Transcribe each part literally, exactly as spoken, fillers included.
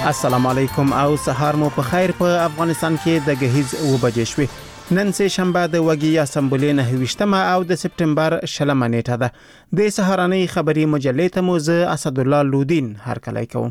السلام علیکم او سهار مو په خیر. په افغانستان کې د غهیز و بجې شوې. نن سه شنبه د وګي اسمبلی نه هوښتمه او د سپټمبر شلمه نیټه ده. د سهارنۍ خبري مجلې ته مو زه اسد الله لودین هر کله کوم.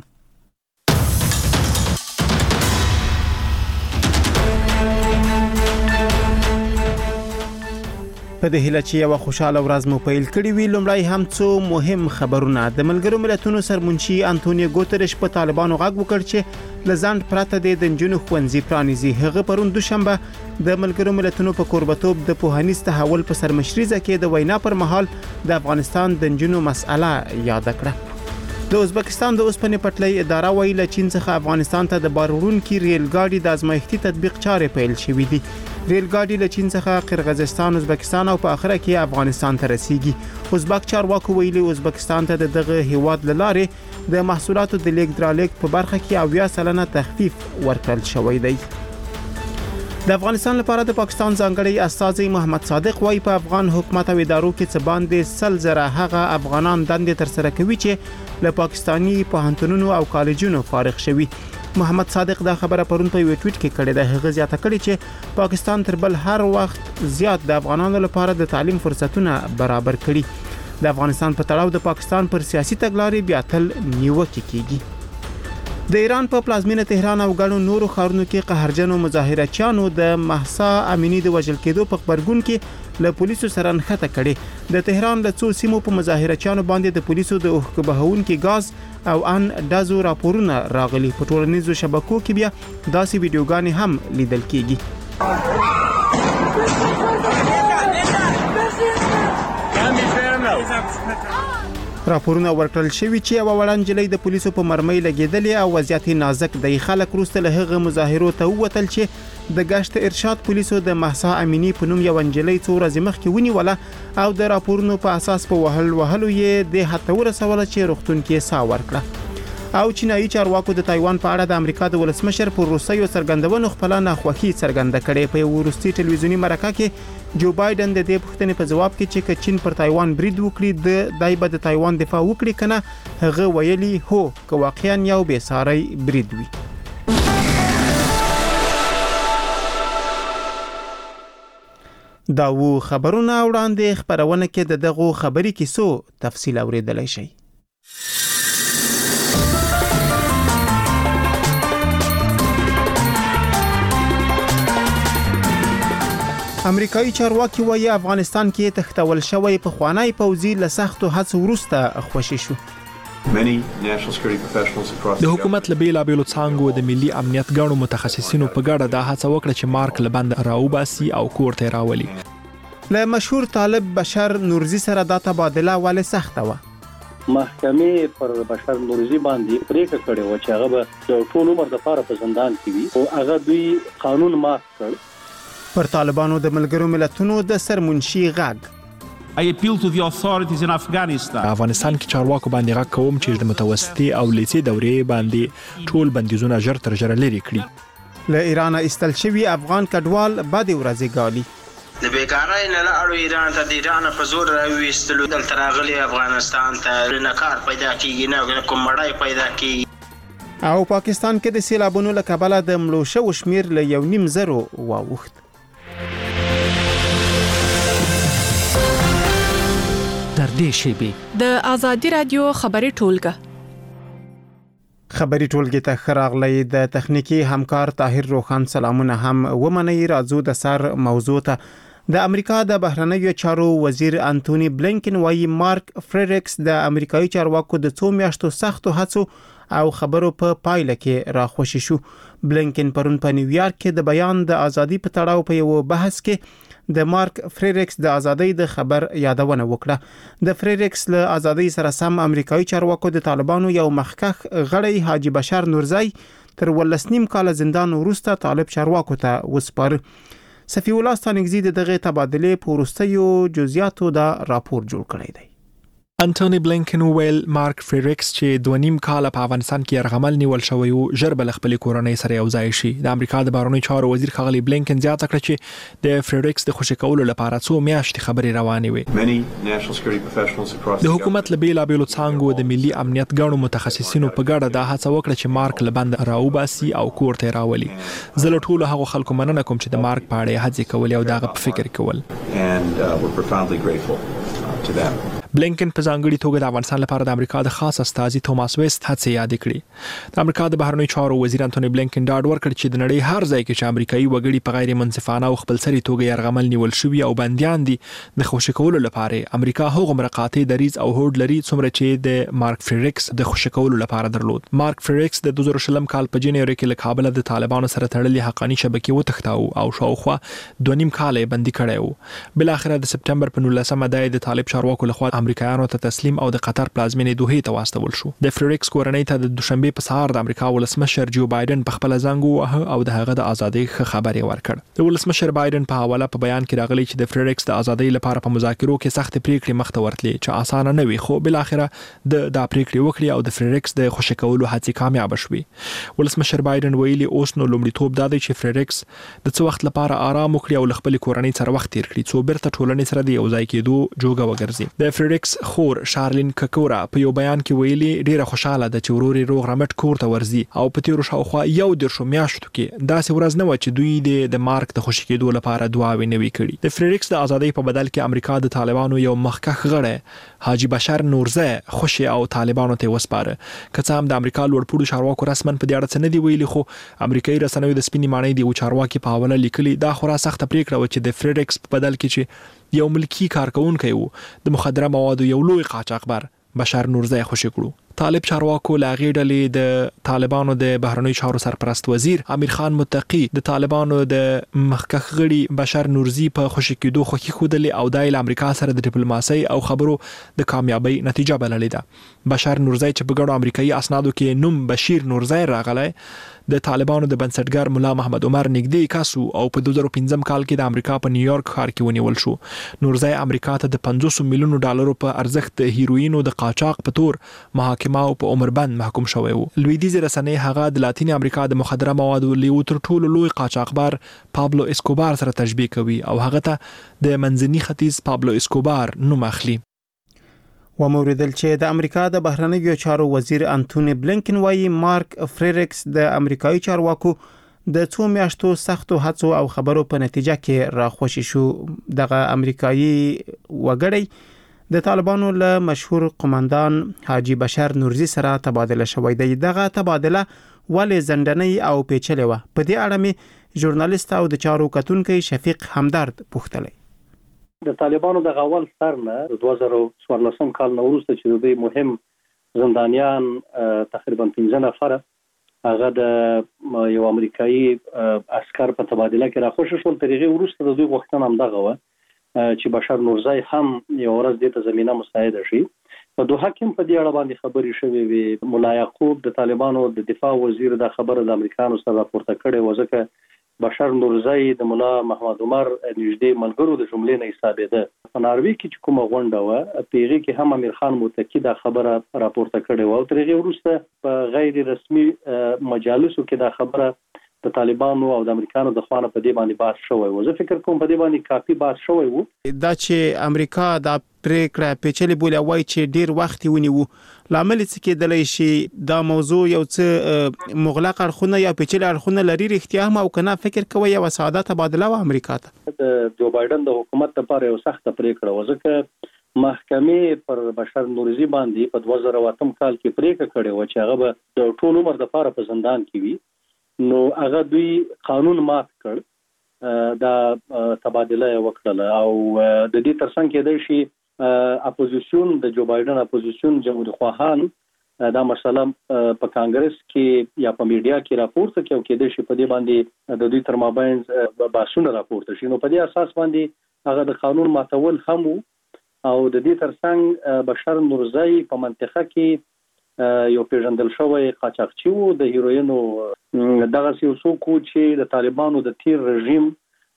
په دې هیله چې یو خوشاله ورځ مو پیل کړی وي. لومړی هم څو مهم خبرونه. د ملګرو ملتونو سرمنشي انټونیو ګوتریش په طالبانو غږ وکړ چې لزاند پراته د جنونو خوندزي پرانیزي. هغه پرون دوشنبه د ملګرو ملتونو په قربتوب د پوهنیز تحول په سرمشريزه کې د وینا پر مهال د افغانستان د جنونو مسأله یاد کړه. د ازبکستان د اوسپنې پټلۍ اداره ویل چین څخه افغانستان ته د بارورونکو ریل ګاډي د ازمایښتي تطبیق چارې پیل شوې دي. ریل ګاډي له چین څخه قرغیزستان، ازبکستان او په اخره کې افغانستان ته رسیږي. ازبک چارواکو ویلي ازبکستان ته دغه هیواد لاره د محصولاتو د لیک درالیک په برخه کې اویا سلنه تخفیف ورکړل شوی دی. د افغانستان لپاره د پاکستان ځانګړي استازي محمد صادق وايي په افغان حکومت او ادارو کې څه باندې سل زره هغه افغانان دندې تر سره کوي چې له پاکستانی پوهنتونونو او کالجونو فارغ شوي. محمد صادق دا خبره پرون په یو ټویټ کې کړې ده. هغه زیاته کړې چې پاکستان تر بل هر وخت زیات د افغانانو لپاره د تعلیم فرصتونه برابر کړي. د افغانستان په تړاو د پاکستان پر سیاسي تګلارې بیا تل نیوکه کیږي. د ایران په پلازمینه تهران او ګڼو نورو ښارونو کې قهرجنو مظاهرچیانو د مهسا امینی د وژل کېدو په خبرګون کې له پولیسو سره نښته کړي. د تهران له څو سیمو په مظاهرچیانو باندې د پولیسو د اوښکبهونکي غاز او ان دازو راپورونه راغلي. په ټولنیزو شبکو کې بیا داسې ویډیوګانې هم لیدل کېږي. راپورونه ورکړل شوی چې یو وړاندجلې د پولیسو په مرمۍ لګیدلې او وضعیت نازک دی. خلک روسته له هغه مظاهرو ته ووتل چې د گشت ارشاد پولیسو د مهسا امینی په نوم یو انجلۍ څو ورځې مخکې ونیوله او د راپورونو په اساس په وهل وهلو یې د هته ورسوله چې روغتون کې سا ورکړه. او چینایي چارواکو د تایوان په اړه د امریکا د ولسمشر پر روسیو څرګندونو خپل ناخوښي څرګنده کړې. په یو روسي ټلویزیونی مرکه کې جو بایدن د دې پوښتنې په جواب کې چې چین پر تایوان برید وکړي د دایبه د تایوان دفاع وکړي کنه هغه ویلي هو که واقعا یو بې ساري برید وي. دا و خبرونه وړاندې خبرونه کې د دغه خبري کیسو تفصیل اوریدلای شي. امریکایي چارواکي وايي افغانستان کې تختول شوی په خوانی پوځي لسختو هڅو وروسته خوشی شو. د حکومت له بیلابېلو څانګو د ملي امنیت ګڼو متخصصینو په ګډه دا هڅه وکړه چې مارک له بند راوباسي او کور ته راولي. له مشهور طالب بشر نورزي سره دا تبادله ولې سخته و. محکمې پر بشر نورزي باندې پریکړه کړې و چې هغه د ټول عمر لپاره په زندان کې وي او هغه دوی قانون مات کړ. پر طالبانو د ملګرو ملتونو د سرمنشي غږ. I appeal to the authorities in Afghanistan. افغانستان کې چارواکو باندې غږ کوم چې د متوسطي او لیسي دورې باندې ټول بندیزونه ژر تر ژره لري کړي. له ایران ایستل شوی افغان کډوال بعد ورځې ګالي. د بیکارۍ نه لاړو ایران ته د ایران په زور راوېستلو دلته راغلي افغانستان ته نه کار پیدا کیږي نه کوم مړی پیدا کیږي. او پاکستان کې د سیلابونو له کبله د مړو شوو شمیر له یو نیم زرو واوښت. در دې شیبې د آزادي رادیو خبري ټولګه خبري ټولګه ته خراغلی. د تخنیکی همکار طاهر روخان سلامونه هم ومني. راځو د سر موضوع ته. د امریکا د بهرنیو چارو وزیر انټونی بلینکن وايي مارک فریډریکس د امریکایي چارواکو د څو میاشتو سختو هڅو او خبرو په پایله کې راخوشي شو. بلینکن پرون په نیویارک کې د بیان د ازادي په تړاو په یو بحث کې د مارک فریډریکس د ازادۍ د خبر یادونه وکړه. د فریډریکس له ازادۍ سره سم امریکایي چارواکو د طالبانو یو مخکخ غړی حاجی بشر نورزی تر ولسنیم کال زندان وروسته طالب چارواکو ته وسپار. صفی الله ستانګزی دغه تبادله په وروستیو جزئیاتو دا راپور جوړ کړی دی. انټونی بلینکن ویل مارک فریریکس چې دوه نیم کال په افغانستان کې یرغمل نیول شوی او ژر بل خپل کورنۍ سره یو ځای شي. د امریکا د بهرنیو چارو وزیر ښاغلی بلینکن زیاته کړه چې د فریریکس د خوشی کولو لپاره څو میاشتې خبرې روانې وي. د حکومت له بیلابېلو څانګو د ملي امنیت ګڼو متخصصینو په ګډه دا هڅه وکړه چې مارک له بند راوباسي او کور ته راولي. زه له ټولو هغو خلکو مننه کوم چې د مارک په اړه هڅې کولې او دغه په فکر کول. بلینکن په ځانګړي توګه د افغانستان لپاره د امریکا د خاص استازي توماس ویست هڅې یاد کړې. د امریکا د بهرنیو چارو وزیر انټونی بلینکن ډاډ ورکړ چې د نړۍ هر ځای کې چې امریکایي وګړي په غیر منصفانه او خپلسري توګه یرغمل نیول شوي او بندیان دي د خوشی کولو لپاره امریکا هغه مرقاتي دریز او هوډ لري څومره چې د مارک فریریکس د خوشی کولو لپاره درلود. مارک فریریکس د دوه زره شلم کال په جنوري کې له کابل د طالبانو سره تړلې حقاني شبکې وتښتاو او شاوخوا دوه نیم کال یې بندي کړی و. بل اخر د سپټمبر په نولسمه د طالب چارواکو لخوا امریکایانو ته تسلیم او د قطر پلازمینې دوحې ته واستول شو. د فریریکس کورنۍ ته د دوشنبه په سهار د امریکا ولسمشر جو بایدن په خپل زنګ ووهه او د هغه د ازادۍ خبرې ورکړ. د ولسمشر بایدن په حواله په بیان کې راغلی چې د فریریکس د ازادۍ لپاره په مذاکرو کې سخت پریکړې مخ ته ورتلې چې اسانه نه وي، خو بل اخر د دا پریکړې وکړي او د فریریکس د خوشی کولو هڅې کامیاب شوې. ولسمشر بایدن ویلي اوس نو لومړیتوب دا دی چې فریریکس د څه وخت لپاره آرام وکړي او خپل کورنۍ سره وخت تیر کړي څو بیرته ټولنې سره د یو ځای کېدو جوګه وګرځي. د فریریکس خور شارلین ککورا په یو بیان کې ویلي ډیره خوشاله ده چې وروري روغ رمټ کور ته ورځي او په تیرو شاوخوا یو درشو میاشتو کې داسې ورځ نه و چې دوی د مارک د خوشی کېدو لپاره دعاوې نه وي کړي. د فریریکس د ازادۍ په بدل کې امریکا د طالبانو یو مخکښ غړی حاجی بشر نورزه خوشی او طالبانو ته وسپاره. که څه هم د امریکا لوړپوړو چارواکو رسمن په دې اړه څه نه دی ویلي، خو امریکایي رسنیو د سپینې ماڼۍ د چارواکي په حواله لیکلي دا خورا سخت پریکړه و چې د فریریکس په بدل کې چې یو ملکی کارکونکی وو د مخدره موادو یو لوی قاچاقبر بشر نورزه خوشی کړو. طالب چارواکو لاغي ډلې د طالبانو د بهرنیو چارو سرپرست وزیر امیر خان متقی د طالبانو د مخکښ غړي بشر نورزي په خوشی کېدو خوشي خودلې او د امریکا سره د ډیپلوماسي او خبرو د کامیابی نتیجه بللې ده. بشر نورزي چې په ګڼو امریکایي اسنادو کې نوم بشیر نورزي راغلی د طالبانو د بنسټګر مولا محمد عمر نږدې کاسو او په دوه زره پنځم کال کې د امریکا په نیویارک ښار کې ونیول شو. نورزي امریکا ته د پنځوس میلیونو ډالرو په ارزښت د هیروینو د قاچاق په تور محاکمه او په عمر بند محکوم شوی وو. لویدیځ رسنۍ هغه د لاتین امریکا د مخدره موادو لیو تر ټولو لوی قاچاقبر پابلو اسکوبار سره تشبیه کوي او هغه ته د منځني ختیځ پابلو اسکوبار نوم اخلي. و موردل چې د امریکا د بهرنیو چارو وزیر انټونی بلینکن وايي مارک فریریکس د امریکایي چارواکو د څو میاشتو سختو هڅو او خبرو په نتیجه کې راخوشي شو. دغه امریکایي وګړی د طالبانو له مشهور قوماندان حاجی بشر نورزي سره تبادله شوی دی. دغه تبادله ولې زندنۍ او پیچلې و؟ په دې اړه مې ژورنالیست او د چارو کتونکو شفیق همدرد پوښتلی. د طالبانو د غول سر نه دوه زره څوارلسم کال نه وروسته چې دوی مهم زندانیان تقریبا پنځه نفر هغه د یو امریکایي عسكر په تبادله کې راخوشي شول. تر هغه وروسته د دوی غوښتنه هم دغه و چې بشر نورزي هم یو ورځ د ته زمينه مساعده شي. په دوه حکم په دې اړه باندې خبرې شوې وي. مولا یعقوب د طالبانو د دفاع وزیر د خبره د امریکانو سره راپورته کړې و ځکه بشر نورزي د مولا محمد عمر نږدې ملګرو د جملې نه حسابېده. په ناروی کې چې کومه غونډه و پیغي کې هم امیر خان متقی دا خبره راپورته کړې و او تر هغه وروسته په غیر رسمي مجالسو کې دا خبره د طالبانو او د امریکانو د خوانه په دې باندې بحث شوی و. زه فکر کوم په دې باندې کافي بحث شوی و. دا چې امریکا دا پریکړه پیچلې بوله وای چې ډیر وخت ونیو لامل څه کېدلی شي دا موضوع یو څه مغلق اړخونه یا پیچلې اړخونه لري رښتیا هم او کنه فکر کوي یو ساده تبادله و امریکا ته؟ د جو بایدن د حکومت لپاره یو سخت پریکړه و ځکه محکمې پر بشر نورزي باندې په دوه زره اتم کال کې پریکړه کړې و چې هغه به د ټول عمر لپاره په زندان کې وي. نو هغه دوی قانون مات کړ دا تبادله وکړه او د دې ترڅنګ کې د شي اپوزیشن د جو بایدن اپوزیشن جمهوریت خواهان دا مسله په کانګرس کې یا په میډیا کې راپورته کوي او کې د شي په دې باندې د دوی تر مابین باسونه راپورته شي. نو په دې اساس باندې هغه د قانون ماتول هم او د دې ترڅنګ بشر نورزي په منطقه کې یو پیژندل شوی قاچاقچی وو د هیروینو دغه یو څوک چې د طالبانو د تیر رژیم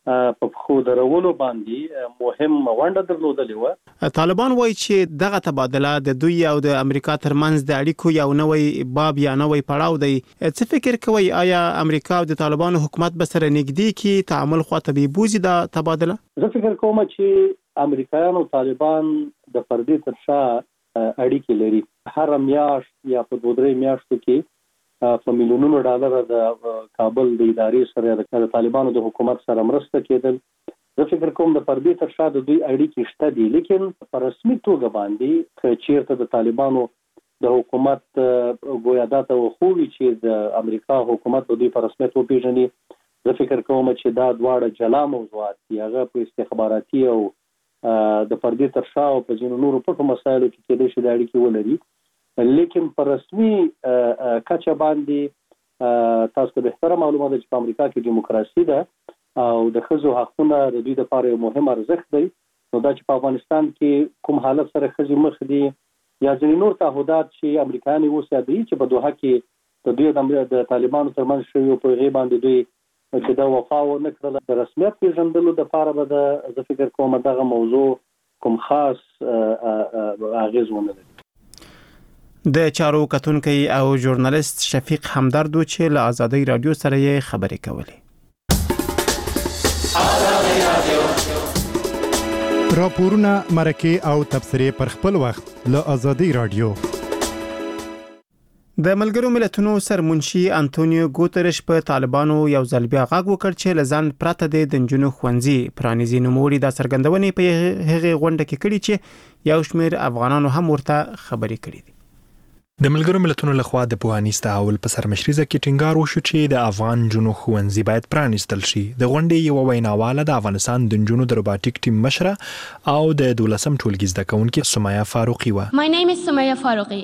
په خو درولو باندې مهم ونډه درلودلې و. طالبان وایي چې دغه تبادله د دوی او د امریکا ترمنځ د اړیکو یو نوې باب یا نوې پړاو دی. څه فکر کوي آیا امریکا او د طالبانو حکومت به سره نږدې کی تعامل خواته به بوزي د تبادله؟ زه فکر کوم چې امریکایان او طالبان د فردي تر شا اړیکې لري. هر میاشت یا په دوه درې میاشتو کې په میلیونونو ډالر د کابل د ادارې سره د طالبانو د حکومت سره مرسته کېدل. زه فکر کوم د فردي تر شا د دوی اړیکې شته دي، لیکن په رسمي توګه باندې چیرته د طالبانو د حکومت ګویا دا ته وخوي چې د امریکا حکومت د دوی په رسمیت وپیژني. زه فکر کوم چې دا دواړه جلا موضوعات دي، هغه په استخباراتي او د فردي تر شا او په ځینو نورو پټو مسایلو کې کېدای شي د اړیکې ولري. لیکن پر رسمي کچه باندې تاسو ته بهتره معلومه ده چې په امریکا کې دیموکراسي ده او د ښځو حقونه د دوی لپاره یو مهم ارزښت دی. نو دا چې په افغانستان کې کوم حالت سره ښځې مخ دي یا ځینې نور تعهدات چې امریکایان اوس یادوي چې په دوحه کې د دوی د طالبانو ترمنځ شوي په هغې باندې دوی چې دا وفا ونه کړله د رسمیت پېژندلو دپاره به د زه فکر کوم دغه موضوع کوم خاص اغېز ونه لري. د چارو کتونکي او ژورنالیست شفیق همدردو چې له آزادۍ رادیو سره یې خبرې کولې. راپورونه، مرکې او تبصرې پر خپل وخت له آزادۍ رادیو. د ملګرو ملتونو سرمنشي انټونیو ګوتریش په طالبانو یو ځل بیا غږ وکړ چې لزان پراته د نجونو ښوونځي پرانیزي. نوموړي دا څرګندونې په هغه غونډه کې کړې چې یو شمېر افغانانو هم ورته خبرې کړې دي. د ملګرو ملتونو لخوا د پوهانیز تحول په سرمشريزه کې ټینګار وشو چې د افغان جنو ښوونځي باید پرانیستل شي. د غونډې یو ویناواله د افغانستان د جنو د روباټیک ټیم مشره او د دولسم ټولګي زده کوونکې سمیه فاروقي و. My name is Sumaya Faruqi.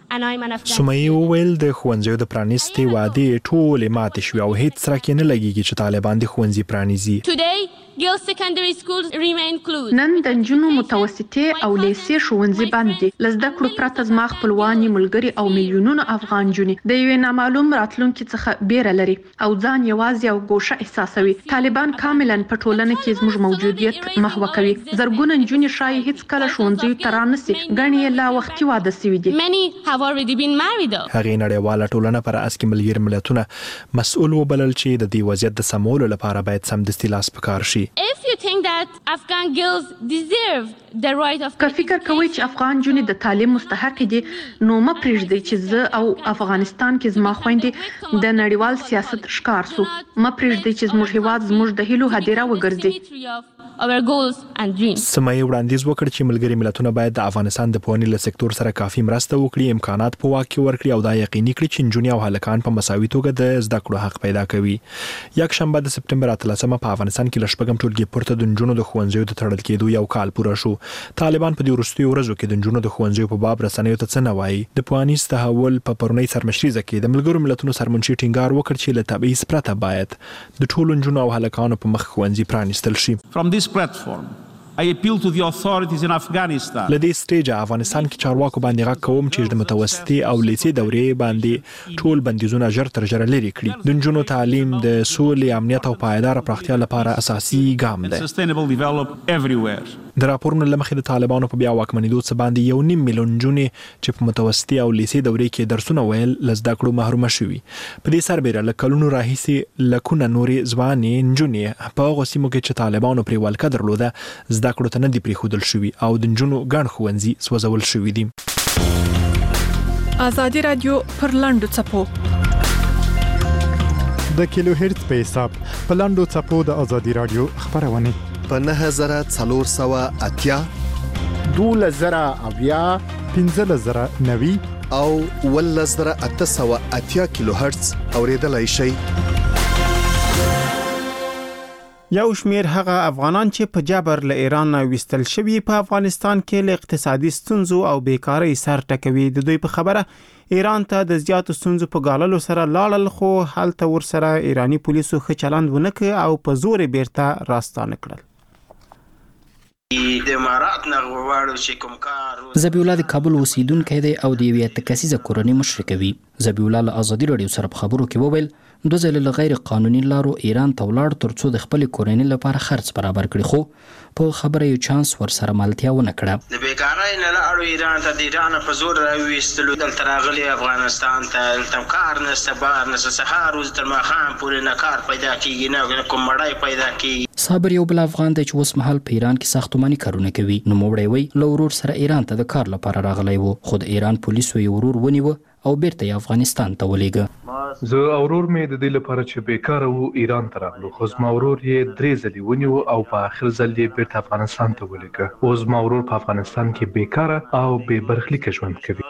سمیه وویل د ښوونځیو د پرانیستي وعدې ټولې ماتې شوې او هیڅ سره کې نه لګیږي چې طالبان د ښوونځي پرانیزي. Girls secondary schools remain closed. نن د نجونو متوسطې او لیسې ښوونځي بند دي. لزده کړو پرته زما خپلوانې ملګري او میلیونونو افغان جونې د یوې نامعلوم راتلونکي څخه بیره لري او ځان یوازې او ګوشه احساسوي. طالبان کاملا په ټولنه کې زموږ موجودیت محو کوي. زرګونه نجونې شایي هیڅ کله ښوونځیو ته رانسي، ګڼې یې لا وختي واده سوي دي. Many have already been married though. هغې نړیواله ټولنه پر اس کې ملګري ملتونه مسؤل وبلل چې د دې وضعیت د سمولو لپاره باید سمدستي لاس په کار شي. If you think that Afghan girls deserve the right of که فکر کوئ چې افغان جونې د تعلیم مستحق دي، نو مه پرېږدئ چې زه او افغانستان کې زما خویندې د نړیوال سیاست ښکار سو. مه پرېږدئ چې زموږ هیواد زموږ د هیلو هدیره وګرځي. our goals and dreams. سمیه وړاندیز وکړ چې ملګري ملتونه باید د افغانستان د پوهنې له سکتور سره کافي مرسته وکړي، امکانات په واک کې ورکړي او دا یقیني کړي چې نجونې او هلکان په مساوي توګه د زده کړو حق پیدا کوي. یک شنبه د سپتمبر اتلسمه په افغانستان کې له شپږم ټولګي پورته د نجونو د ښوونځیو د تړل کېدو یو کال پوره شو. طالبان په دې وروستیو ورځو کې د نجونو د ښوونځیو په باب رسنیو ته څه نه وایي. د پوهنیز تحول په پرونۍ سرمشریزه کې د ملګرو ملتونو سرمنشي ټینګار وکړ چې له تبعیض پرته باید د ټولو نجونو او هلکانو په مخ ښوونځي پرانیستل شي. From this platform I appeal to the authorities in Afghanistan. لدې سټیج افغانستان کې چارواکو باندې غږ کوم چې د متوسطي او لیسې دورې باندې ټول بندیزونه ژر تر ژره لري کړي. د نجونو تعلیم د سولې، امنیت او پایدار پراختیا لپاره اساسي ګام دی. Sustainable development everywhere. د راپورونو له مخې د طالبانو په بیا واکمنېدو څخه باندې یو نیم میلیون نجونې چې په متوسطي او لیسې دورې کې درسونه ویل له زده کړو محرومه شوي. په دې سربیره له کلونو راهیسې لکونه نورې ځوانې نجونې په هغو سیمو کې چې طالبانو پرې ولکه درلوده زده کړو ته نه دي پرېښودل شوي او د نجونو ګڼ ښوونځي سوځول شوي دي. آزادي رادیو پر لاندو څپو د کیلو هرتز په حساب په لاندو څپو د آزادي رادیو خبرونه په نهه زره څلور سوه اتیا، دولس زره اویا، پنځلس زره نوي او اوولس زره اته سوه اتیا کیلو هرتز اوریدلای شئ. یو شمیر هغه افغانان چې په جبر له ایران نه وستل شوي په افغانستان کې له اقتصادي ستونزو او بیکارۍ سر ټکوي. د دوی په خبره ایران ته د زیاتو ستونزو په غاللو سره لاړل، خو هلته ورسره ایرانی پولیسو ښه چلند ونه کړ او په زور بیرته راستانه کړل. د امارات نه غواړو چې کوم کار ذبیح الله د کابل اوسیدونکی دی او د یوې اته کسیزه کورنۍ مشر کوي. ذبیح الله له آزادي رادیو سره په خبرو کې وویل دوه ځله غیر قانوني لارو ایران ته ولاړ ترڅو د خپل کورنۍ لپاره خرڅ برابر کړي، خو په خبره یو چانس ورسره مالتیا ونه کړه. د بیکارۍ نه لاړو ایران ته د ایران په زور راوېستلو دلته راغلي افغانستان ته دلته کار نشته، بار نشته، سهار ورځ تر ماښام پورې نه کار پیدا کېږي نه کوم مړی پیدا کېږي. صابر یو بل افغان دی چې اوس مهال په ایران کې ساختماني کارونه کوي. نوموړی وایي له ورور سره ایران ته د کار لپاره راغلی و، خو د ایران پولیسو یې ورور ونیوه او بیرته یې افغانستان ته ولېږه. زه او ورور مې د دې لپاره چې بیکاره وو ایران ته راغلو، خو زما ورور یې درې ځلې ونیو او په آخر ځل یې بیرته افغانستان ته ولېږه. اوس زما ورور په افغانستان کې بیکاره او بې برخلیکه ژوند کوي.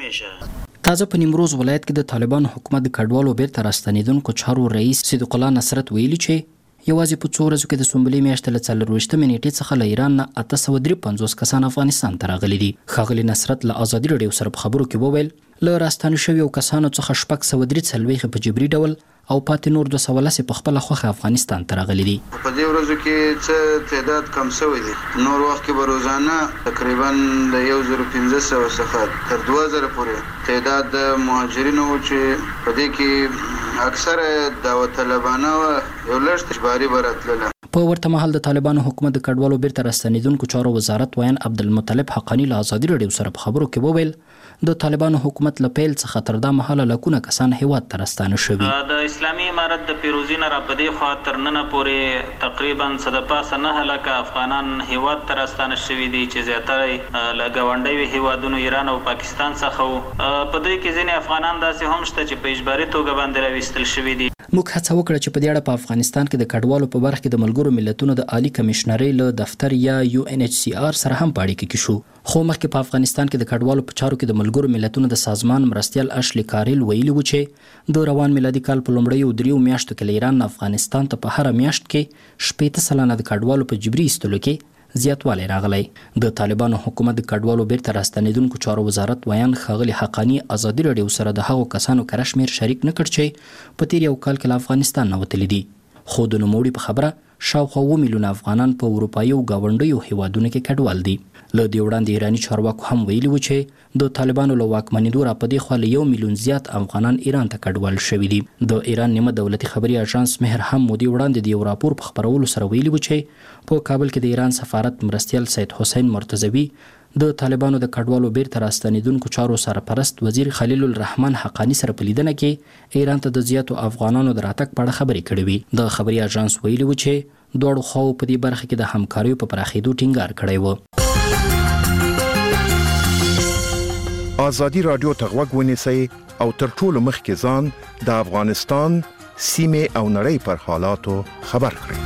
تازه په نیمروز ولایت کې د طالبانو حکومت د کډوالو بیرته راستنېدونکو چارو رئیس صدیق الله نصرت ویلي چې یوازې په څو ورځو کې د سنبلې میاشتې له څلرویشتمې نیټې څخه له ایران نه اته سوه درې پنځوس کسان افغانستان ته راغلي دي. ښاغلي نصرت له ازادي راډیو سره په خبرو کې وویل له راستانه شویو کسانو څخه شپږ سوه درې څلوېښت په جبري ډول او پاتې نور دوه سوه لس په خپله خوښه افغانستان ته راغلي دي. په دې ورځو کې څه تعداد کم شوی دی. نور وخت کې به روزانه تقریبا له یو زر پنځه سوه څخه تر دوه زره پورې تعداد د مهاجرینو چې په دې کې اکثره دعوت طلبانه و یو لږ اجباري به راتلله. په ورته مهال د طالبانو حکومت د کډوالو بیرته راستنېدونکو چارو وزارت ویان عبدالمطلب حقانی له ازادي راډیو سره په خبرو کې وویل د طالبانو حکومت له پیل څخه تر دا مهاله لکونه کسان هیواد ته راستانه شوي. د اسلامي امارت د پیروزي نه را په دې خوا تر ننه پورې تقریبا څه د پاسه نهه لکه افغانان هیواد ته راستانه شوي دي چې زیاتره له ګاونډیو هیوادونو ایران او پاکستان څخه وو. په دوی کې ځینې افغانان داسې هم شته چې په اجباري توګه باندې راویستل شوي دي. موږ هڅه وکړه چې په دې اړه په افغانستان کې د کډوالو په برخه کې د ملګرو ملتونو د عالی کمشنرۍ له دفتر یا یو ان ایچ سی آر سره هم په اړیکه کې شو، خو مخکې په افغانستان کې د کډوالو په چارو کې د ملګرو ملتونو د سازمان مرستیال اشلی کاریل ویلي و چې د روان میلادي کال په لومړیو دریو میاشتو کې له ایران نه افغانستان ته په هره میاشت کې شپېته سلنه د کډوالو په جبري ایستلو کې زیاتوالی راغلی. د طالبانو حکومت د کډوالو بیرته راستنېدونکو چارو وزارت ویان ښاغلي حقانی ازادي راډیو سره د هغو کسانو کره شمېر شریک نه کړ چې په تیر یو کال کې له افغانستان نه وتلي دي، خو د نوموړي په خبره شاوخوا اووه میلیونه افغانان په اروپایي او ګاونډیو هیوادونو کې کډوال دي. له دې وړاندې ایراني چارواکو هم ویلي و چې د طالبانو له واکمنېدو را په دې خوا له یو میلیون زیات افغانان ایران ته کډوال شوي دي. د ایران نیمه دولتي خبري اژانس مهر هم مودې وړاندې د یو راپور په خپرولو سره ویلي و چې په کابل کې د ایران سفارت مرستیال سید حسین مرتضوي د طالبانو د کډوالو بیرته راستنېدونکو چارو سرپرست وزیر خلیل الرحمن حقانی سره په لیدنه کې ایران ته د زیاتو افغانانو د راتګ په اړه خبرې کړې وي. د خبري اژانس ویلي و چې دواړو خواو په دې برخه کې د همکاریو په پراخېدو ټینګار کړی و. ازادي راډیو ته غوږ ونیسئ او تر ټولو مخکې ځان د افغانستان سیمې او نړۍ پر حالاتو خبر کړئ.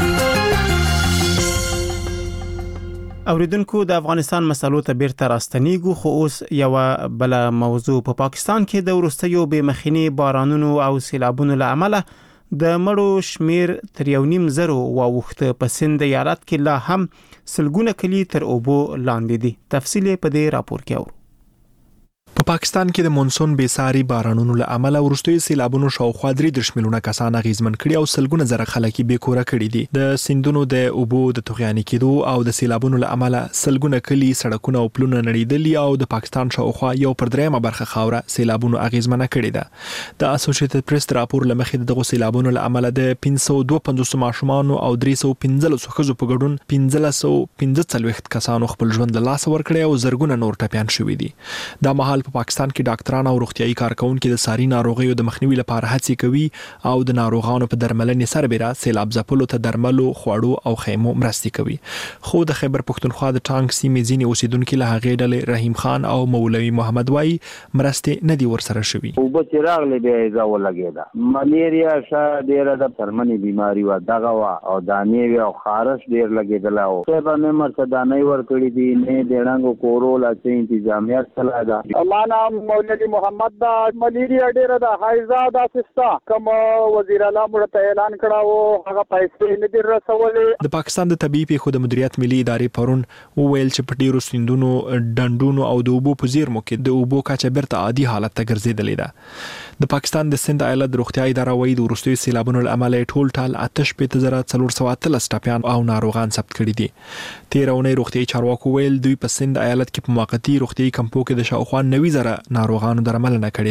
اوریدونکو د افغانستان مسلو ته بیرته راستنیږو، خو اوس یو بل موضوع. په پا پاکستان کې د وروستیو بې مخینی بارانونو او سیلابونو له امله د مړو شمیر تر یو نیم زرو واوښته. په سند ایالت کې لا هم سلګونه کلی تر اوبو لاندې دي. تفصیل په دې راپور کې اورو. په پا پاکستان کې د مونسون بېساري بارانونو له امله وروستیو سیلابونو شاوخوا درې دېرش میلیونه کسان اغېزمن کړي او سلګونه زره خلک بې کوره کړي دي. د سیندونو د اوبو د طغیاني کېدو او د سیلابونو له امله سلګونه کلي، سړکونه او پلونه نړېدلي او د پاکستان شاوخوا یو پر دریمه برخه خاوره سیلابونو اغېزمنه کړې ده. د اسوسییټډ پریس راپور له مخې دغه سیلابونو له امله د پنځه سوه دوه پنځوس ماشومانو او درې سوه پنځلس ښځو په ګډون پنځلس سوه پنځه څلوېښت کسانو خپل ژوند له لاسه ورکړی او زرګونه نور ټپیان شوي دي. دا مهال په پاکستان کې ډاکټران او روغتيایي کارکونکو د ساري ناروغیو د مخنیوي لپاره هڅې کوي او د ناروغانو په درملنې سربېره سیلاب ځپلو ته درملو، خوړو او خیمو مرستې کوي. خو د خیبر پښتونخوا د ټانک سیمې ځینې اوسیدونکو له هغې ډلې رحیم خان او مولوي محمد وایي مرستې نه دي ورسره شوي. اوبه چې راغلې بیا یې ځا ولګېده. ملیریا ښه ډېره د څرمنې بیماري وه، دغه وه او دانې وې او خارش ډېر لګېدلی و. خیبر مې مرته دانۍ ورکړي دي، نه د ړنګو کورو لا څه انتظامیت سلا ده. ما نام مولوي محمد دا. ملیریا ډېره ده، حایزه داسې شته. کوم وزیر اعلی موږ ته اعلان کړی و هغه پیسې نه دي رسولې. د پاکستان د طبیعي پیښو د مدیریت ملي ادارې پرون وویل چې په ډېرو سیندونو، ډنډونو او د اوبو په زیرمو کې د اوبو کچه بیرته عادي حالت ته ګرځېدلې ده. د پاکستان د سند ایالت د روغتیا اداره وایي د وروستیو سیلابونو له امله ټول ټال اته شپېته زره څلور سوه اتلس ټپیان او ناروغان ثبت کړي دي. تېره اونۍ روغتیایي چارواکو ویل دوی په سند ایالت کې په موقتي روغتیایي کمپو کې د شاوخوا نوي زره ناروغانو درملنه کړې ده.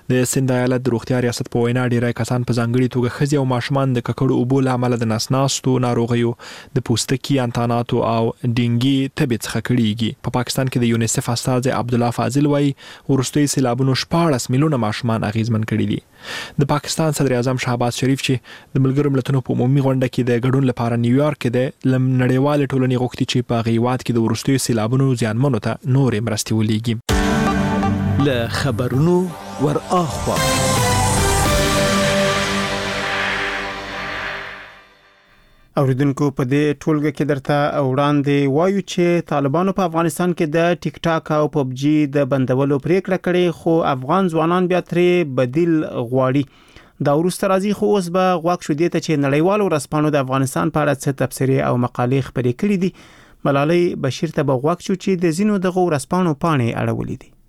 د سند ایالت د روغتیا ریاست په وینا ډیری کسان په ځانګړي توګه ښځې او ماشومان د ککړو اوبو له امله د نسناستو ناروغیو د پوستکي انتاناتو او ډینګي تبې څخه کړيږي. په پاکستان کې د یونیسف استاد عبدالله فاضل وايي ورستوي سیلابونو شپاړس میلیونه ماشومان اغیزمن کړي دي. د پاکستان صدر اعظم شهباز شریف چې د ملګرو ملتونو په عمومي غونډه کې د ګډون لپاره نیویارک کې د لم نړیوال ټولنې غوښتي چې په غیوات کې د ورستوي سیلابونو زیانمنو ته نورې مرستې ولېږي. له خبرونو ور اخوا اوریدونکو په دې ټولګه کې درته وړاندې وایو چې طالبانو په افغانستان کې د ټیک ټاک او پب جی د بندولو پریکړه کړې خو افغان ځوانان بیا ترې بدیل غواړي. دا وروسته راځي خو اوس به غواړي شو دي ته چې نړیوالو ورځپاڼو د افغانستان په اړه څه تبصرې او مقالې خپرې کړې دي. ملالۍ بشیر ته به غواړي شو چې د زینو دغه ورځپاڼو پاڼې اړولې دي.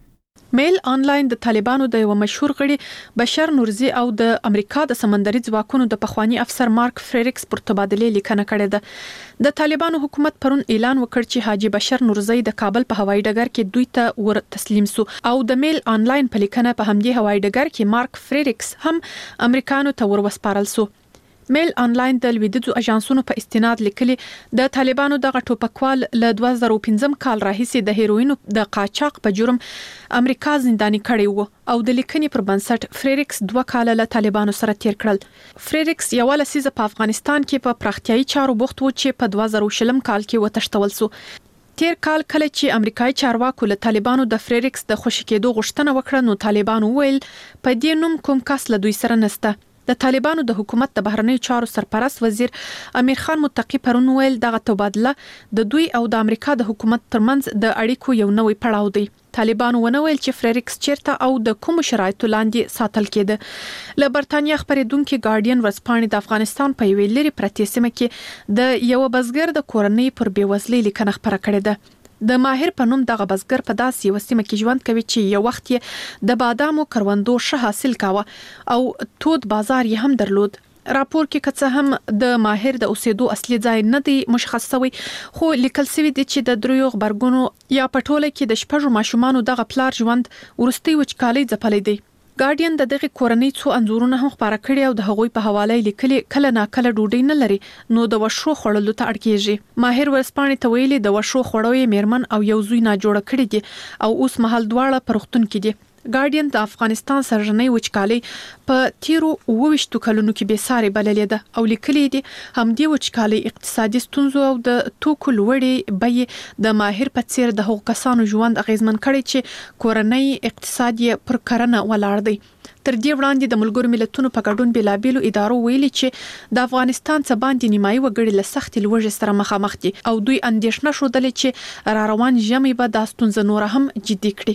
میل آنلاین د طالبانو د یو مشهور غړي بشر نورزي او د امریکا د سمندري ځواکونو د پخوانی افسر مارک فریریکس پر تبادله لیکنه کړې ده. د طالبانو حکومت پرون اعلان وکړ چې حاجی بشر نورزي د کابل په هوایي ډګر کې دوی ته ور تسلیم سو او د میل آنلاین په لیکنه په همدې هوایي ډګر کې مارک فریریکس هم امریکانو ته ور وسپارل سو. میل آنلاین د لویدیځو اژانسونو په استناد لیکلي د طالبانو دغه ټوپکوال له دوه زره پنځم کال راهیسې د هیروینو د قاچاق په جرم امریکا زنداني کړی وو او د لیکنې پر بنسټ فریریکس دوه کال له طالبانو سره تیر کړل. فریریکس یو لسیزه په افغانستان کې په پراختیايي چارو بوخت وو چې په دوه زره شلم کال کې وتښتول سو. تیر کال کله چې امریکایي چارواکو له طالبانو د فریریکس د خوشی کېدو غوښتنه وکړه نو طالبانو ویل په دې نوم کوم کس له دوی سره نشته. د طالبانو د حکومت د بهرنیو چارو سرپرست وزیر امیر خان متقی پرون ویل دغه تبادله د دوی او د امریکا د حکومت ترمنځ د اړیکو یو نوې پړاو دی. طالبانو ونه ویل چې فریریکس چیرته او د کوم شرایطو لاندې ساتل کېده. له برتانیا خبرېدونکو ګارډین ورځپاڼې د افغانستان په یوې لري پرتې سیمه کې د یو بزګر د کورنۍ پر بیوزلۍ لیکنه خبره کړې ده. د ماهر په نوم دغه بزګر په داسې یو سیمه کې ژوند کوي چې یو وخت یې د بادامو کروندو ښه حاصل کاوه او تود بازار یې هم درلود. راپور کې کڅه هم د ماهر د اوسېدو اصلي ځای نه دی مشخص شوی خو لیکل شوی دی چې د دریو خبرګونو یا پټوله کې د شپږو ماشومانو دغه پلار ژوند ورستي وچکالي ځپلې دی. ګارډین د دغه کورنۍ څو انزورونه هم خبره کړي او د هغوی په حواله لیکلي کله نا کله ډوډۍ نه لري نو د وشو خړلو ته اړ کیږي. ماهر ورسپانې ته ویلي د وشو خړوي میرمن او یو زوی نه جوړ کړي دي او اوس مهال دواړه پرختون کې دي. ګارډین د افغانستان سرژنۍ وچکالي په تیرو اوويشتو کلونو کې به ساري بللې ده او لیکلي دي هم دی وچکالي اقتصادي ستونزو او د توکو لوړې بیې د ماهر په څیر د هغو کسانو ژوند اغیزمن کړي چې کورنۍ اقتصادي پر کرنه ولاړ دی. تر دې وړاندې د ملګرو ملتونو په ګډون بلابلو ادارو ویلي چې د افغانستان څخه باندې نیمایي وګړي له سخت لوږې سره مخامخ دي او دوی اندېښنه شودل چې را روان ژمي به د ستونزې نور هم جدي کړي.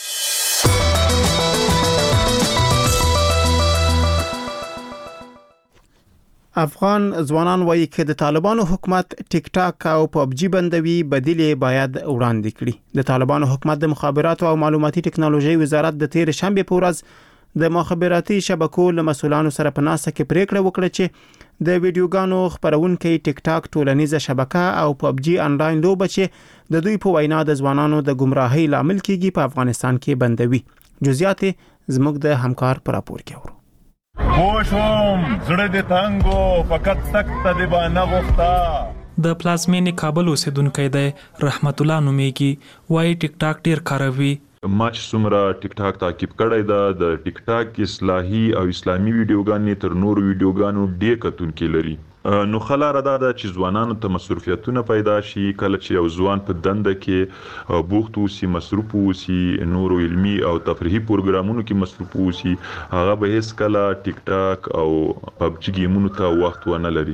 افغان ځوانان وایي چې د طالبانو حکومت ټیک ټاک او پب جی بندوي بدیل باید وړاندې کړي. د طالبانو حکومت د مخابراتو او معلوماتي ټکنالوژي وزارت د تیر شنبه په ورځ د مخابراتي شبکو له مسولانو سره په ناسه کې پریکړه وکړه چې د ویډیوګانو خبرونکي ټیک ټاک ټولنیزه شبکه او پب جی انلاین لوبه چې د دوی په وینا د ځوانانو د گمراهۍ لامل کیږي په افغانستان کې بندوي. جزئیات زموږ د همکار پر راپور کې اورو. بوشوم زړه دې تنګو فقط سخت دی باندې غوښتا. د پلازمینې کابل اوسیدونکو دی رحمت الله نومیږي وای ټیک ټاک ډیر کاروي. ما چې څومره ټیک ټاک تعقیب کړی دا د ټیک ټاک اصلاحي او اسلامي ویډیوګانې تر نور ویډیوګانو ډیر کتونکو لري. نو خلاره دا د چې ځوانانو ته مصروفیتونه پیدا شي کله چې یو ځوان په دنده کې بوخت وسی مصروف وسی نور علمي او تفریحي پروګرامونو کې مصروف وسی هغه به هیڅ کله ټیک ټاک او پب جی گیمونو ته وخت ونه لري.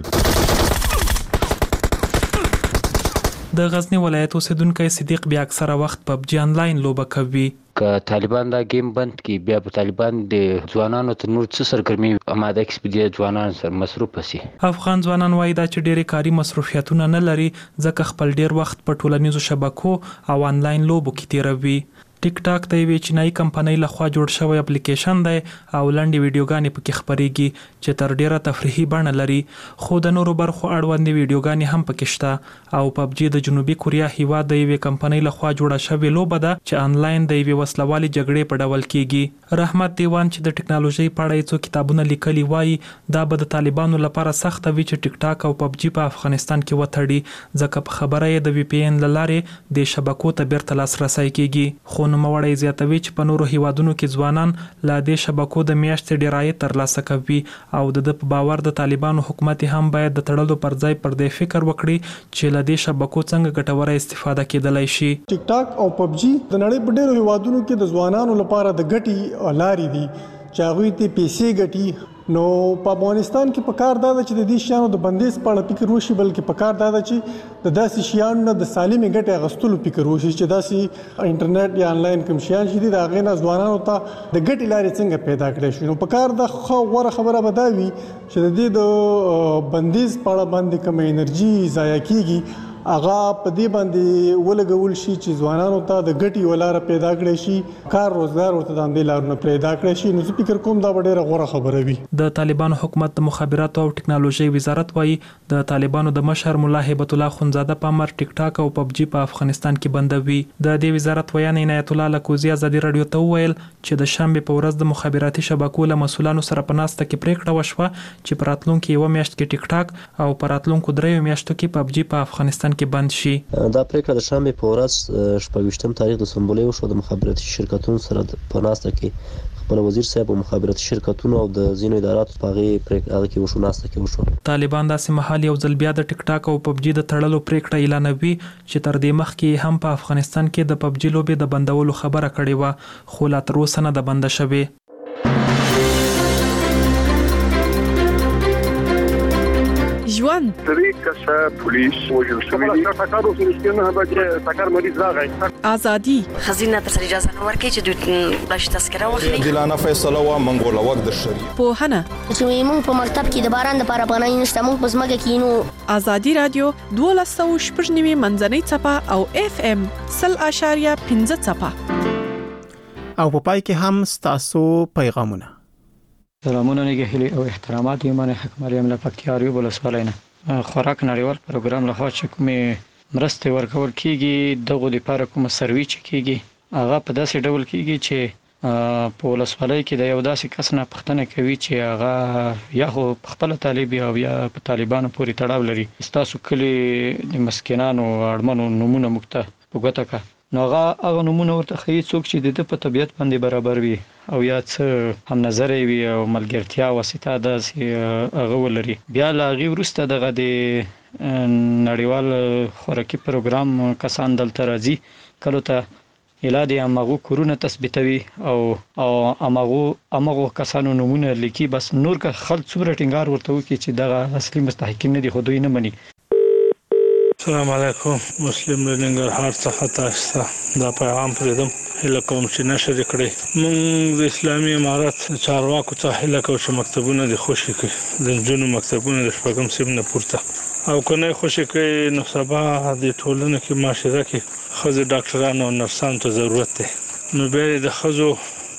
د غزنی ولایت اوسیدونکو صدیق بیا اکثره وخت پب جی انلاین لوبه کوي. که طالبان دا گیم بند کی بیا په طالبان د ځوانانو ته نور څه سرګرمي آماده کړي په دې ځوانان سره مصروف شي. افغان ځوانان وایي دا چې ډېری کاري مصروفیتونه نه لري ځکه خپل ډېر وخت په ټولنیزو شبکو او انلاین لوبو کې تیروي. ټیک ټاک د یوې چینایي کمپنۍ لخوا جوړ شوی اپلیکیشن دی او لنډې ویډیوګانې پکې خپرېږي چې تر ډیره تفریحي بڼه لري، خو د نورو برخو اړوندې ویډیوګانې هم پکې شته. او پبجي د جنوبي کوریا هیواد د یوې کمپنۍ لخوا جوړه شوې لوبه ده چې آنلاین د یوې وسلوالې جګړې په ډول کیږي. رحمت دیوان چې د ټکنالوژي په اړه څو کتابونه لیکلي وایي دا به د طالبانو لپاره سخت وي چې ټیک ټاک او پبجي په افغانستان کې وتړي، ځکه په خبره یې د وی پی ان لارې د شبکو ته بیرته لاسرسی کیږي. خو نوموړی زیاتوي چې په نورو هیوادونو کې ځوانان لا د شبکو د میاشتې ډیرای ترلاسه کوي او د په باور د طالبانو حکومت هم باید د تړلو پر ځای پر دې فکر وکړي چې له دې شبکو څنګه ګټوره استفاده کېدلای شي. ټیک ټاک او پبجي د نړۍ په ډیرو هیوادونو کې د ځوانانو لپاره د ګټي لارې دي چې هغوی ته پیسې ګټي. نو په افغانستان کې په کار دا ده چې د دې شیانو د بندیز په اړه فکر وشي، بلکې په کار دا ده چې د داسې شیانو نه د سالمې ګټې اخیستلو فکر وشي چې داسې انټرنیټ یا آنلاین کوم شیان چې دي د هغې نه ځوانانو ته د ګټې لارې څنګه پیدا کړی شي. نو په کار د ښه غوره خبره به دا وي چې د دې د بندیز په اړه باندې کومه انرژي ضایع کیږي هغه په دې باندې ولګول شي چې ځوانانو ته د ګټې ولاره پیدا کړی شي، کار روزګار ورته د همدې لارونه پیدا کړی شي. نو زه فکر کوم دا به ډېره غوره خبره وي. د طالبانو حکومت د مخابراتو او ټکنالوژي وزارت وایي د طالبانو د مشر مولا هیبت الله خونزاده په امر ټیک ټاک او پبجي په افغانستان کې بندوي. د دې وزارت ویان عنایت الله لکوزی ازادي رادیو ته وویل چې د شنبې په ورځ د مخابراتي شبکو له مسولانو سره په ناسته کې پریکړه وشوه چې په راتلونکي یوه میاشت کې ټیک ټاک او په راتلونکو دریو میاشتو کې پبجي په افغانستان کې بند شي. دا پریکړه د شنبې په ورځ شپږویشتم تاریخ د سنبلې وشوه د مخابراتي شرکتونو سره په ناسته کې خپل وزیر صاحب او مخابراتي شرکتونو او د ځینو اداراتو په هغه پریکړه کې وشو ناسته کې وشو. طالبان داسې مهال یو ځل بیا د ټیک ټاک او پبجي د تړلو پریکړه اعلانوي چې تر دې مخکې هم په افغانستان کې د پبجي لوبې د بندولو خبره کړې وه، خو لا تر اوسه نه ده بنده شوې. ژوند درې کسه پولیس وژل شوي دي. ټکر وشو چې نه به ټکر مریض راغی. ازادي خزینه ته اجازه نه ورکړي چې دوی بلش تذکره واخلي. دلانه فیصله وا منګول وخت د شریعت پوهنه چې موږ په مکتب کې د باران د لپاره پناه نشته، موږ په ځمکه کې نو. ازادي رادیو دولس سوه شپږ نوي منځنۍ څپه او اف ام سل اشاریه پنځه څپه. او په پای کې هم ستاسو پیغامونه. سلامونه نگهلی او احترامات ایمان حق مریم لپکتیاریو ولسوالینا خوراک نړیوال پروګرام لخوا چې کومې مرستې ورکول کیږي دغه لپاره کوم سروي چې کیږي هغه په داسې ډول کیږي چې په ولسوالۍ کې د یو داسې کس نه پوښتنه کوي چې هغه یا خو خپل طالب او یا په طالبانو پورې تړاو لري، تاسو کلی د مسکینانو اړمنو نمونه مکته وګټه کا نو هغه هغه نمونه ورته خي څوک چې د په طبيعت باندې برابر وي او یا څه هم نظر وي او ملګرتیا واسطه د هغه ولري. بیا لا غي ورسته دغه د نړیوال خوراکي پروګرام کسان دلته راځي کله ته الاده امغه کورونه تثبیتوي او او امغه امغه کسانو نمونه لیکي، بس نور که خلک څومره ټینګار ورته وکړي چې دغه اصلي مستحقین نه دي خو دوی نه مني. السلام علیکم، مسلم لنګرهار څخه تاسو ته دا پیغام پرېدم هله کوم چې نشر کړي. موږ د اسلامي امارات چارواکو ته هله کوم چې مکتبونه د خوشي کړي، د جنو مکتبونه د شپږم سیم نه پورته او کنه خوشي کړي نو سبا د ټولنې کې معاشره کې خزه ډاکټرانو او نرسانو ته ضرورت دی. نو به د خزو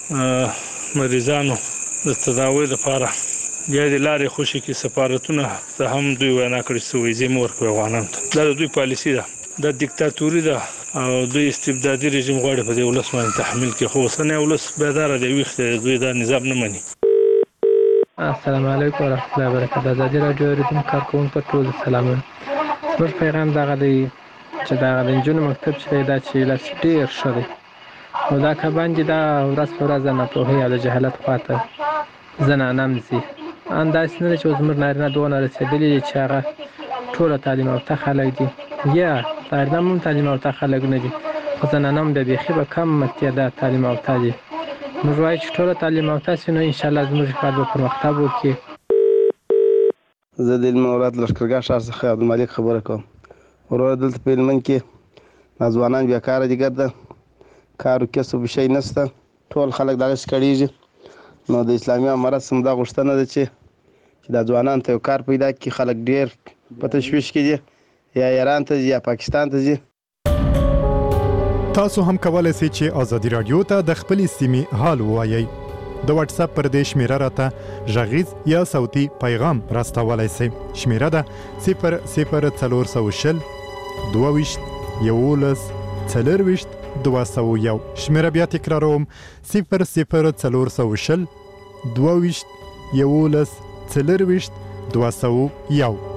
مریضانو د تداوی لپاره یا د لارې خوشي کې سفارتونه ته هم دوی وینا کړې چې ویزې مور کوي افغانانو ته. دا دوی پالیسی ده، د دیکتاتوري ده او دوی استبدادي رژیم غواړي په دې ولس باندې تحمیل کې، خو اوسنی ولس بیدار دی ویښ دوی دا نظام نه مني. السلام علیکم ورحمۃ اللہ وبرکاتہ. ازادي رادیو ریډیو کارکونکو ټول سلامونه. موږ پیغام دغه دی چې دا د جنونو مکتب چې دا چې لاس ډیر ښه دی او دا کباندې دا ورځ په ورځ نه په هي د جهالت خواته زنانه مزي انداز نه چې زمر نارینه دونه رسیدلی چې هغه ټول تعلیم او تخلق دي یا نارینه هم تعلیم او تخلق نه دي، خو زنانه هم د بيخي به کم متعدد تعلیم او تعلیم. موږ وایو چې ټول تعلیم او تاسو نو ان شاء الله زموږ په پرمختګ وکړي. زه د المورات لشکرګاه شهر څخه عبدالملک خبره کوم. ورور دلته په لمن کې ځوانان بیکاره دي، ګرځي کار او کسب شي نشته، ټول خلک دغه سکړيږي. نو د اسلامي امارت سم دا غوښتنه ده چې چې د ځوانان ته کار پیدا کړي. خلک ډیر په تشویش کې دي، یا ایران ته یا پاکستان ته ځي. تاسو هم کولای شئ چې ازادي رادیو ته د خپلې سیمې حال ووایئ. د واتس اپ پر دې شمیره راته غږیز یا صوتي پیغام راستولای شئ. شمیره ده صفر صفر څلور سوه شل دوه ویشت یولس څلور ویشت دوه سوه یو. شمیره بیا تکراروم صفر صفر څلور سوه شل دوه ویشت یولس څلور ویشت دوه سوه یو.